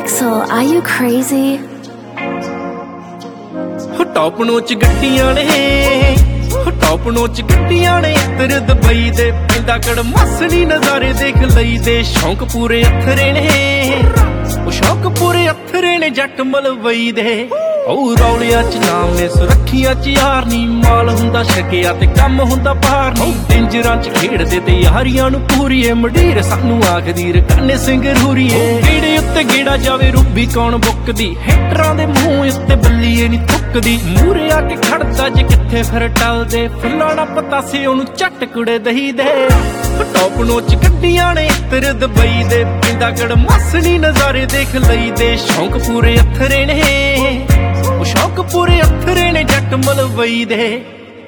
Axel, are you crazy? Top notch ਗੱਡੀਆਂ ਨੇ top notch ਗੱਡੀਆਂ ਨੇ ਤੇਰੇ ਦੁਬਈ ਦੇ ਪਿੰਡਾ ਕੜ ਮਸਣੀ ਨਜ਼ਾਰੇ ਦੇਖ ਲਈ ਦੇ ਸ਼ੌਂਕ ਪੂਰੇ ਅਥਰੇ ਨੇ ਉਹ ਸ਼ੌਂਕ ਪੂਰੇ ਅਥਰੇ ਨੇ ਜੱਟ ਮਲਵਈ ਦੇ ਉਹ ਰੌਲਿਆਂ ਚ ਨਾਮ ਨੇ ਸੁਰੱਖੀਆਂ ਚ ਯਾਰ ਨੀ ਮਾਲ ਹੁੰਦਾ ਛਕਿਆ ਤੇ ਕੰਮ ਹੁੰਦਾ ਪਾਰ ਨੀ ਡੇਂਜਰਾਂ ਚ ਖੇਡਦੇ ਤੇ ਯਾਰੀਆਂ ਨੂੰ ਪੂਰੀਏ ਮਡੀਰ ਸਾਨੂੰ ਆਖਦੀ ਰਕਾਨੇ ਸਿੰਗਰੂਰੀਏ ਗੇੜੇ ਉੱਤੇ ਗੇੜਾ ਜਾਵੇ ਰੂਬੀ ਕੌਣ ਬੁੱਕਦੀ ਹੈਟਰਾਂ ਦੇ ਮੂੰਹ ਉੱਤੇ ਬੱਲੀਏ ਨੀ ਥੁੱਕਦੀ ਮੂਰੇ ਆ ਕੇ ਖੜਦਾ ਜੇ ਕਿੱਥੇ ਫਿਰ ਟਲਦੇ ਫੁੱਲਾਂ ਨਾ ਪਤਾਸੇ ਉਹਨੂੰ ਝੱਟ ਕੁੜੇ ਦਹੀ ਦੇ ਟੌਪ ਨੋਚ ਗੱਡੀਆਂ ਨੇ ਤੇਰੇ ਦੁਬਈ ਦੇ ਪਿੰਡਾ ਕੜ ਮਸਣੀ ਨਜ਼ਾਰੇ ਦੇਖ ਲਈ ਦੇ ਸ਼ੌਂਕ ਪੂਰੇ ਅਥਰੇ ਨੇ ਉਹ ਸ਼ੌਕ ਪੂਰੇ ਅਥਰੇ ਨੇ ਜੱਟ ਮਲਵਈ ਦੇ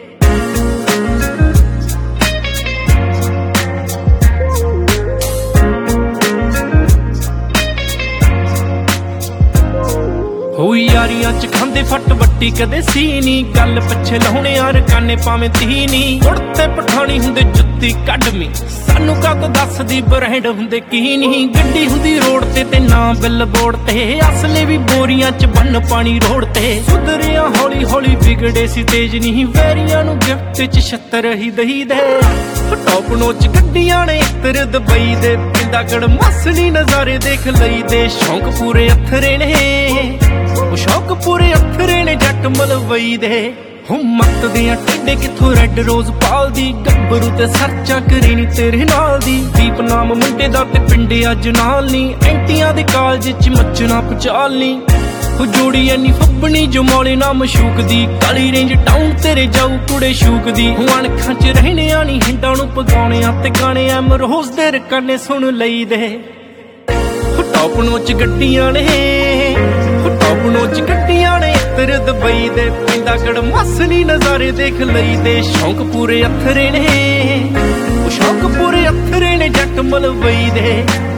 ਹੋ ਯਾਰੀਆਂ ਚ ਖਾਂਦੇ ਫੱਟ ਵੱਟੀ ਕਦੇ ਸੀ ਨੀ ਗੱਲ ਪਿੱਛੇ ਲਾਉਣੇ ਯਾਰ ਕਾਨੇ ਪਾਵੇਂ ਤੀ ਨੀ ਉੜਤੇ ਪਠਾਣੀ ਹੁੰਦੇ ਜੁੱਤੀ ਕੱਢਵੀਂ ਸਾਨੂੰ ਕਦ ਦੱਸਦੀ ਬ੍ਰਾਂਡ ਹੁੰਦੇ ਕੀ ਨਹੀਂ ਗੱਡੀ ਹੁੰਦੀ ਰੋਡ ਤੇ ਨਾ ਬਿੱਲ ਬੋਰਡ ਤੇ ਅਸਲੇ ਵੀ ਬੋਰੀਆਂ ਚ ਬੰਨ ਪਾਣੀ ਰੋਡ ਤੇ ਸੁਧਰਿਆ ਹੌਲੀ ਹੌਲੀ ਵਿਗੜੇ ਸੀ ਤੇਜ ਨਹੀਂ ਵੈਰੀਆਂ ਨੂੰ ਗਿਫਟ ਚ 76 ਹੀ ਦਹੀ ਦੇ ਟੌਪ ਨੋਚ ਗੱਡੀਆਂ ਨੇ ਤੇਰੇ ਦੁਬਈ ਦੇ ਪਿੰਡਾ ਕੜ ਮਸਣੀ ਨਜ਼ਾਰੇ ਦੇਖ ਲਈ ਦੇ ਸ਼ੌਂਕ ਪੂਰੇ ਅਥਰੇ ਨੇ ਉਹ ਸ਼ੌਕ ਪੂਰੇ ਅਥਰੇ ਨੇ ਜੱਟ ਮਲਵਈ ਦੇ ਹੁਮਤ ਦੀਆਂ ਟੇਡੇ ਕਿੱਥੋਂ ਰੈੱਡ ਰੋਜ਼ ਪਾਲਦੀ ਗੱਭਰੂ ਤੇ ਸਰਚਾ ਕਰੀ ਨੀ ਤੇਰੇ ਨਾਲ ਦੀ ਦੀਪ ਨਾਮ ਮੁੰਡੇ ਦਾ ਤੇ ਪਿੰਡੇ ਅੱਜ ਨਾਲ ਨੀ ਐਂਟੀਆਂ ਦੇ ਕਾਲਜ ਚ ਮੱਚਣਾ ਪਚਾਲ ਨੀ ਉਹ ਜੋੜੀ ਐਨੀ ਫੱਬਣੀ ਜਮੌਲੇ ਨਾ ਮਸ਼ੂਕ ਦੀ ਕਾਲੀ ਰੇਂਜ ਟਾਊਨ ਤੇਰੇ ਜਾਊ ਕੁੜੇ ਸ਼ੂਕ ਦੀ ਅਣਖਾਂ ਚ ਰਹਿਣਿਆ ਨੀ ਹਿੰਡਾਂ ਨੂੰ ਪਗਾਉਣਿਆ ਤੇ ਗਾਣੇ ਐਮ ਰੋਜ਼ ਦੇ ਰਕਾਨੇ ਸੁਣ ਲਈ ਦੇ ਟੌਪ ਨੋਚ ਗੱਡੀਆਂ ਨੇ ਟੌਪ ਨੋਚ ਗੱਡੀਆਂ ਨੇ ਤੇਰੇ ਦੁਬਈ ਦੇ ਪਿੰਡਾ ਕੜ ਮਸਣੀ ਨਜ਼ਾਰੇ ਦੇਖ ਲਈ ਦੇ ਸ਼ੌਂਕ ਪੂਰੇ ਅਥਰੇ ਨੇ ਉਹ ਸ਼ੌਂਕ ਪੂਰੇ ਅਥਰੇ ਨੇ ਜੱਟ ਮਲਵਈ ਦੇ